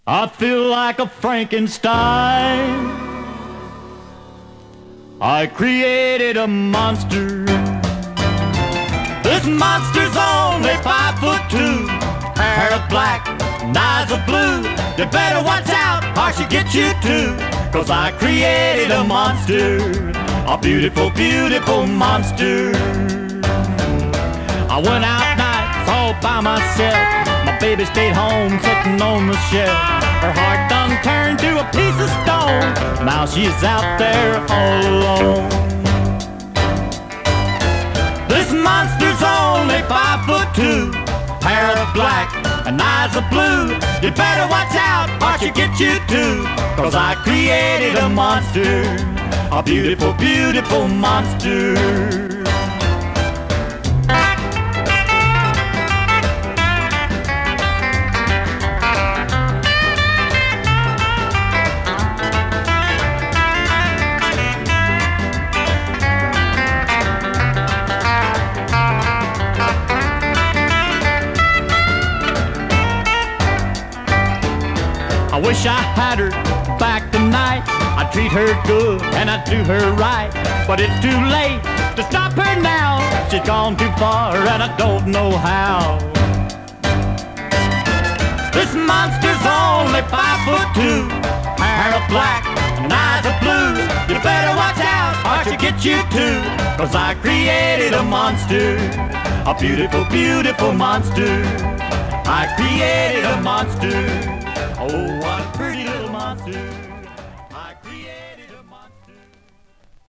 I feel like a Frankenstein. I created a monster. This monster's only 5'2", hair of black, and eyes of blue. You better watch out or she'll get you too, 'cause I created a monster, a beautiful, beautiful monster. I went out nights all by myself. My baby stayed home sitting on the shelf. Her heart done turned to a piece of stone. Now she's out there all alone. This monster's only 5'2", hair of black and eyes of blue. You better watch out or she'll get you too, 'cause I created a monster, a beautiful, beautiful monster. I wish I had her back tonight. I'd treat her good and I'd do her right. But it's too late to stop her now. She's gone too far and I don't know how. This monster's only 5'2", hair of black and eyes of blue. You better watch out or she'll get you too, 'cause I created a monster, a beautiful, beautiful monster. I created a monster. Oh, what a pretty little monster.